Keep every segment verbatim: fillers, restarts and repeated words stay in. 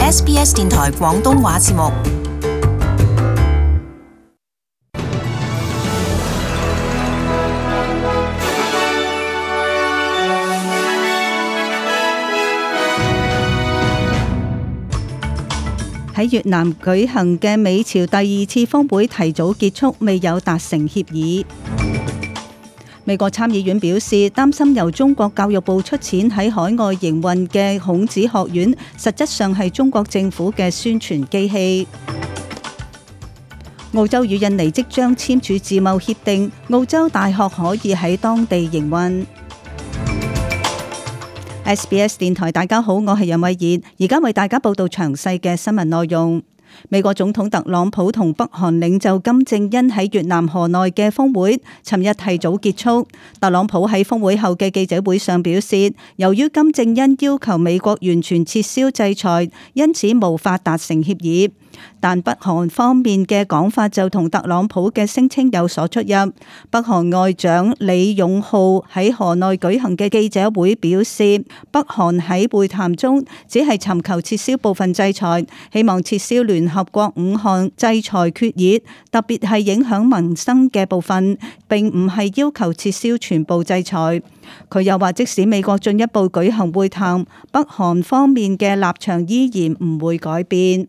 S B S 電台廣東話節目。 喺越南舉行嘅美朝第二次峰會提早結束，未有達成協議。美國參議院表示，擔心由中國教育部出錢喺海外營運嘅孔子學院，實質上係中國政府嘅宣傳機器。澳洲與印尼即將簽署自貿協定，澳洲大學可以喺當地營運。S B S 電台，大家好，我係楊慧燕，而家為大家報道詳細嘅新聞內容。美國總統特朗普同北韓領袖金正恩喺越南河內嘅峰會，尋日提早結束。特朗普喺峰會後嘅記者會上表示，由於金正恩要求美國完全撤銷制裁，因此無法達成協議。但北韓方面嘅講法就同特朗普嘅聲稱有所出入。北韓外長李勇浩喺河內舉行嘅記者會表示，北韓喺會談中只係尋求撤銷部分制裁，希望撤銷聯合國五項制裁決議，特別係影響民生嘅部分，並唔係要求撤銷全部制裁。佢又話，即使美國進一步舉行會談，北韓方面嘅立場依然唔會改變。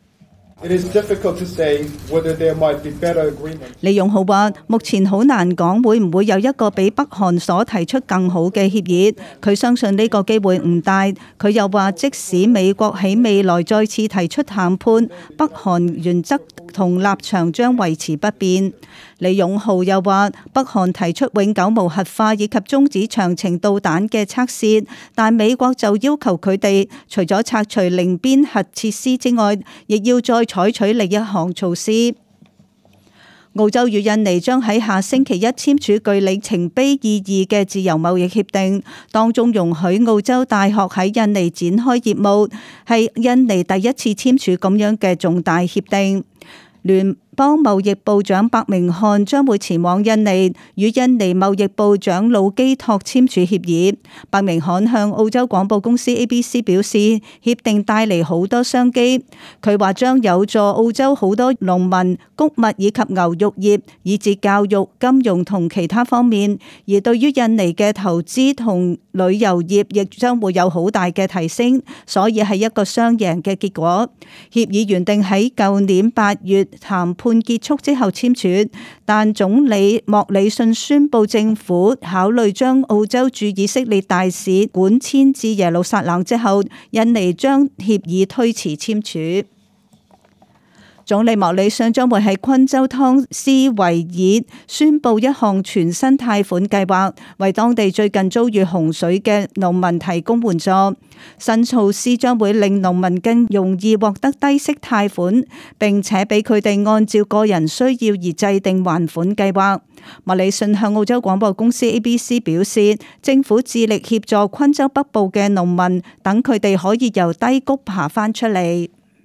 李勇浩話：目前好難講會唔會有一個比北韓所提出更好嘅協議。佢相信呢個機會唔大。佢又話，即使美國喺未來再次提出談判，北韓原則同立場將維持不變。李勇浩又話，北韓提出永久無核化以及終止長程導彈嘅測試，但美國就要求佢哋除咗拆除寧邊核設施之外，亦要再採取另一項措施。澳洲與印尼將喺下星期一簽署具里程碑意義嘅自由貿易協定，當中容許澳洲大學喺印尼展開業務，係印尼第一次簽署咁樣嘅重大協定。聯邦貿易部長白明漢將會前往印尼，與印尼貿易部長魯基托簽署協議。白明漢向澳洲廣播公司 A B C 表示，協定帶嚟好多商機。佢話將有助澳洲好多農民、穀物以及牛肉業，以至教育、金融同其他方面。而對於印尼嘅投資同旅遊業，亦將會有好大嘅提升，所以係一個雙贏嘅結果。協議原定喺舊年八月談判結束之後簽署，但總理莫里遜宣布政府考慮將澳洲駐以色列大使館遷至耶路撒冷之後，印尼將協議推遲簽署。總理莫里遜將會喺昆州湯斯維爾宣布一項全新貸款計劃，為當地最近遭遇洪水嘅農民提供援助。新措施將會令農民更容易獲得低息貸款，並且俾佢哋按照個人需要而制定還款計劃。莫里遜向澳洲廣播公司 A B C 表示，政府致力協助昆州北部嘅農民，等佢哋可以由低谷爬返出嚟。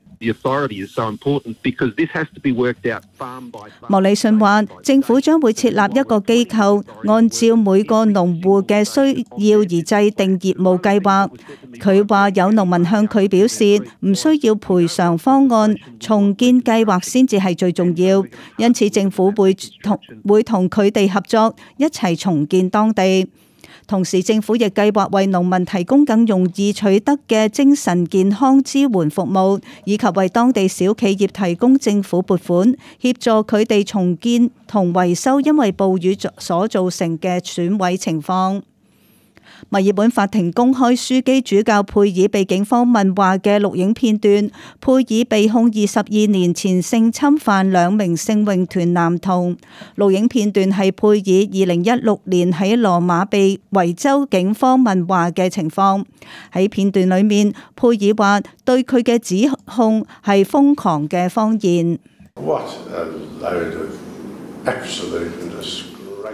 莫里遜話，政府將會設立一個機構，按照每個農戶嘅需要而制定業務計劃。佢話有農民向佢表示，唔需要賠償方案，重建計劃先至係最重要，因此政府會同會同佢哋合作，一齊重建當地。同時，政府亦計劃為農民提供更容易取得嘅精神健康支援服務，以及為當地小企業提供政府撥款，協助佢哋重建同維修因為暴雨所造成嘅損毀情況。墨爾本法庭公開樞機主教佩爾被警方問話嘅錄影片段。佩爾被控二十二年前性侵犯兩名聖詠團男童。錄影片段係佩爾二零一六年喺羅馬被維州警方問話嘅情況。喺片段裏面，佩爾話對佢嘅指控係瘋狂嘅謊言。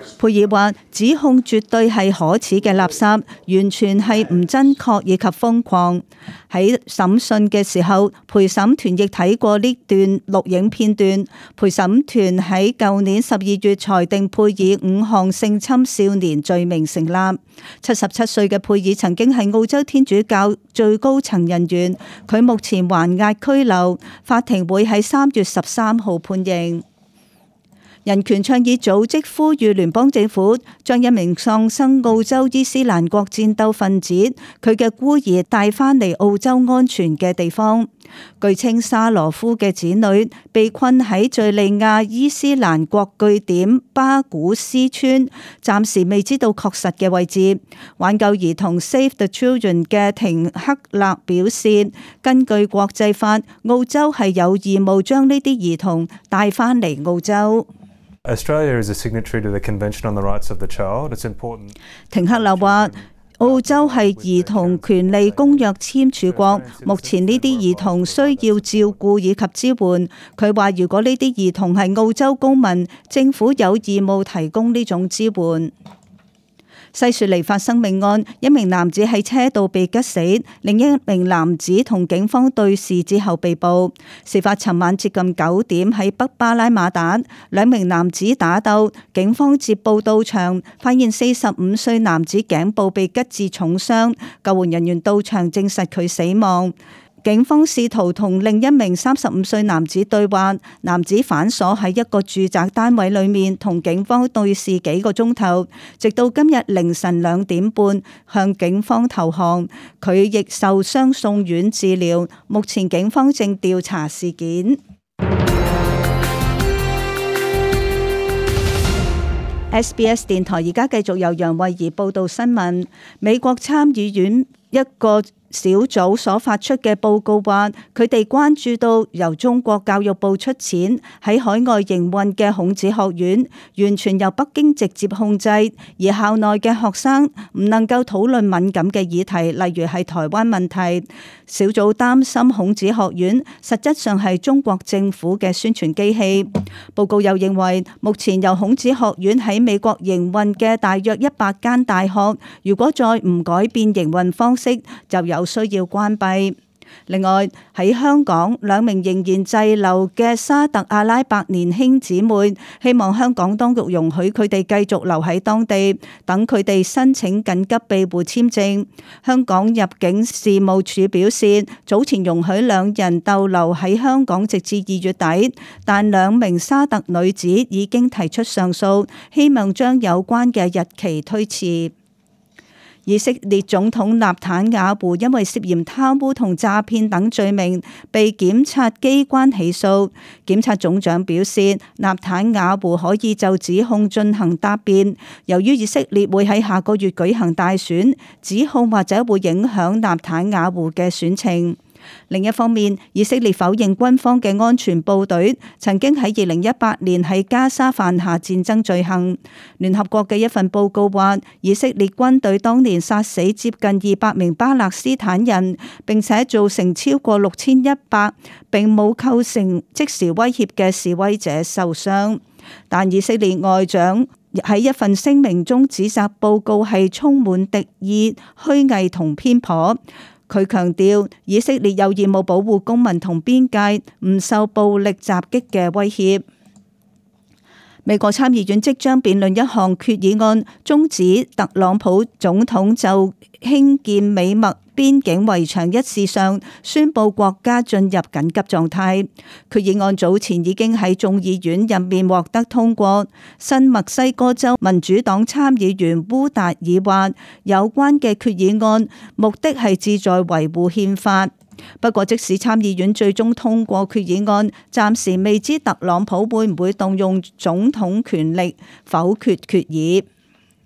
佩爾話：指控絕對係可恥嘅垃圾，完全係唔真確以及瘋狂。喺審訊嘅時候，陪審團亦睇過呢段錄影片段。陪審團喺舊年十二月裁定佩爾五項性侵少年罪名成立。七十七歲嘅佩爾曾經係澳洲天主教最高層人員，佢目前還押拘留，法庭會喺三月十三號判刑。人權倡議組織呼籲聯邦政府將一名喪生澳洲伊斯蘭國戰鬥分子佢嘅孤兒帶返嚟澳洲安全嘅地方。據稱沙羅夫嘅子女被困喺敘利亞伊斯蘭國據點巴古斯村，暫時未知道確實嘅位置。挽救兒童 Save the Children 嘅廷克勒表示，根據國際法，澳洲係有義務將呢啲兒童帶返嚟澳洲。 Australia is a signatory to the Convention on the Rights of the Child. It's important. 廷克勒話：澳洲係兒童權利公約簽署國，目前呢啲兒童需要照顧以及支援。佢話：如果呢啲兒童係澳洲公民，政府有義務提供呢種支援。西雪梨發生命案，一名男子喺車度被吉死，另一名男子同警方對峙之後被捕。事發尋晚接近九點喺北巴拉馬達，兩名男子打鬥，警方接報到場，發現四十五歲男子頸部被吉至重傷，救援人員到場證實佢死亡。警方試圖同另一名三十五歲男子對話，男子反鎖喺一個住宅單位裏面，同警方對視幾個鐘頭，直到今日凌晨兩點半向警方投降。佢亦受傷送院治療，目前警方正調查事件。S B S 電台而家繼續由楊慧儀報道新聞。美國參議院一個小組所發出嘅報告話，佢哋關注到由中國教育部出錢喺海外營運嘅孔子學院，完全由北京直接控制，而校內嘅學生唔能夠討論敏感嘅議題，例如係台灣問題。小組擔心孔子學院實質上係中國政府嘅宣傳機器。報告又認為，目前由孔子學院喺美國營運嘅大約一百間大學，如果再唔改變營運方式，就有需要關閉。另外喺香港，兩名仍然滯留嘅沙特阿拉伯年輕姊妹希望香港當局容許佢哋繼續留喺當地，等佢哋申請緊急庇護簽證。香港入境事務處表示，早前容許兩人逗留喺香港直至二月底，但兩名沙特女子已經提出上訴，希望將有關嘅日期推遲。以色列總統納坦雅胡因為涉嫌貪污同詐騙等罪名被檢察機關起訴。檢察總長表示，納坦雅胡可以就指控進行答辯。由於以色列會喺下個月舉行大選，指控或者會影響納坦雅胡嘅選情。另一方面，以色列否認軍方嘅安全部隊曾經喺二零一八年喺加沙犯下戰爭罪行。聯合國嘅一份報告話，以色列軍隊當年殺死接近二百名巴勒斯坦人，並且造成超過六千一百並冇構成即時威脅嘅示威者受傷。但以色列外長喺一份聲明中指責報告係充滿敵意、虛偽同偏頗。佢強調，以色列有義務保護公民同邊界唔受暴力襲擊嘅威脅。美國參議院即將辯論一項決議案，終止特朗普總統就興建美墨邊境圍牆一事上宣布國家進入緊急狀態。決議案早前已經喺眾議院入面獲得通過。新墨西哥州民主黨參議員烏達爾話，有關嘅決議案目的係旨在維護憲法。不過，即使參議院最終通過決議案，暫時未知特朗普會唔會動用總統權力否決決議。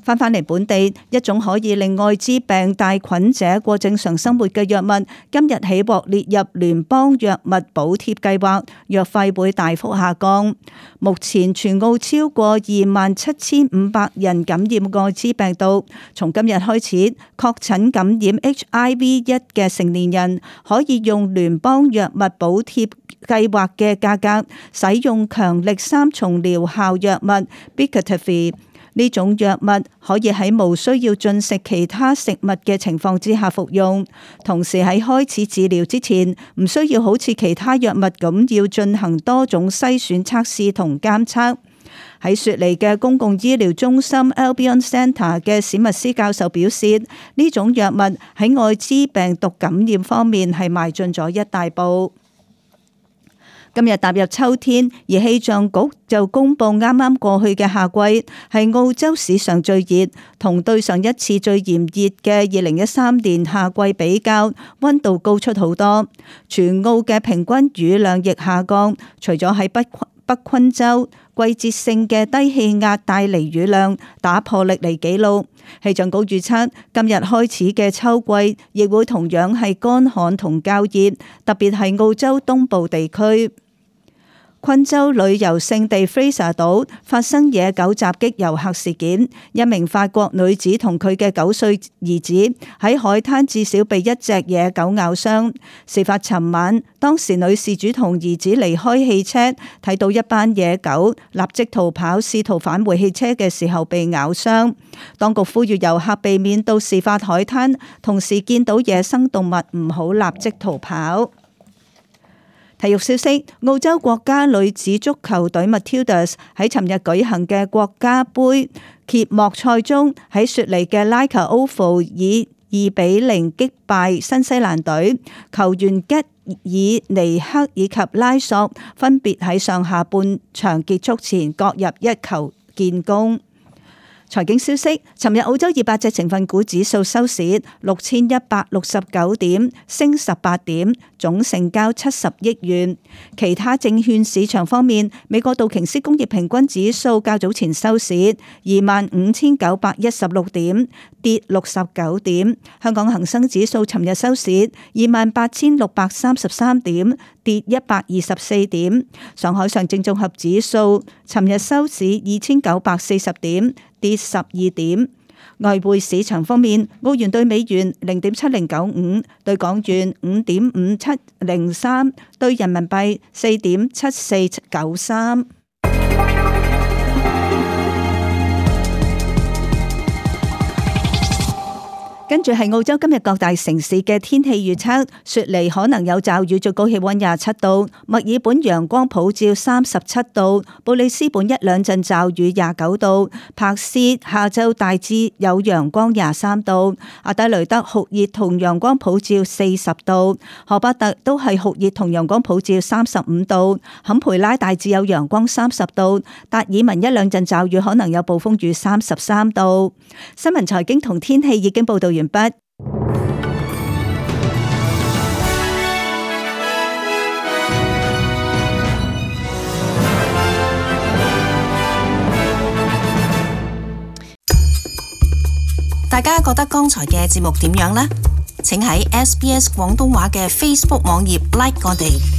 翻返嚟本地，一種可以令愛滋病帶菌者過正常生活嘅藥物，今日起獲列入聯邦藥物補貼計劃，藥費會大幅下降。目前全澳超過二萬七千五百人感染愛滋病毒，從今日開始，確診感染 H I V 一嘅成年人可以用聯邦藥物補貼計劃嘅價格使用強力三重療效藥物 Biktarvy。呢種藥物可以喺無需要進食其他食物嘅情況之下服用，同時喺開始治療之前，唔需要好似其他藥物咁要進行多種篩選測試同監測。喺雪梨嘅公共醫療中心 Albion Centre 嘅史密斯教授表示，呢種藥物喺愛滋病毒感染方面係邁進咗一大步。今日踏入秋天，而氣象局就公布啱啱過去嘅夏季係澳洲史上最熱，同對上一次最炎熱嘅二零一三年夏季比較，溫度高出好多。全澳嘅平均雨量亦下降，除咗喺北北昆州，季節性嘅低氣壓帶嚟雨量打破歷嚟紀錄。氣象局預測今日開始嘅秋季亦會同樣係乾旱同較熱，特別係澳洲東部地區。昆州旅遊勝地 Fraser 島發生野狗襲擊遊客事件，一名法國女子同佢嘅九歲兒子喺海灘至少被一隻野狗咬傷。事發尋晚，當時女事主同兒子離開汽車，睇到一班野狗立即逃跑，試圖返回汽車嘅時候被咬傷。當局呼籲遊客避免到事發海灘，同時見到野生動物唔好立即逃跑。體育消息：澳洲國家女子足球隊 Matildas 喺尋日舉行嘅國家杯揭幕賽中，喺雪梨嘅 Leica Oval 以二比零擊敗新西蘭隊，球員吉爾尼克以及拉索分別喺上下半場結束前各入一球建功。財經消息：尋日澳洲二百隻成分股指數收市六千一百六十九點，升十八點，總成交七十億元。其他證券市場方面，美國道瓊斯工業平均指數較早前收市二萬五千九百一十六點，跌六十九點。香港恒生指數尋日收市二萬八千六百三十三點，跌一百二十四點。上海上證綜合指數尋日收市二千九百四十點，跌十二點。外匯市場方面，澳元兌美元零點七零九五，兌港元五點五七零三，兌人民幣四點七四九三。跟住係澳洲今日各大城市嘅天氣預測：雪梨可能有驟雨，最高氣溫廿七度；墨爾本陽光普照三十七度；布里斯本一兩陣驟雨廿九度；柏斯下晝大致有陽光廿三度；阿德雷德酷熱同陽光普照四十度；荷巴特都係酷熱同陽光普照三十五度；坎培拉大致有陽光三十度；達爾文一兩陣驟雨可能有暴風雨三十三度。新聞財經同天氣已經報道完畢。 大家覺得剛才嘅節目點樣呢？請喺 S B S 廣東話嘅 Facebook 網頁 like 我哋。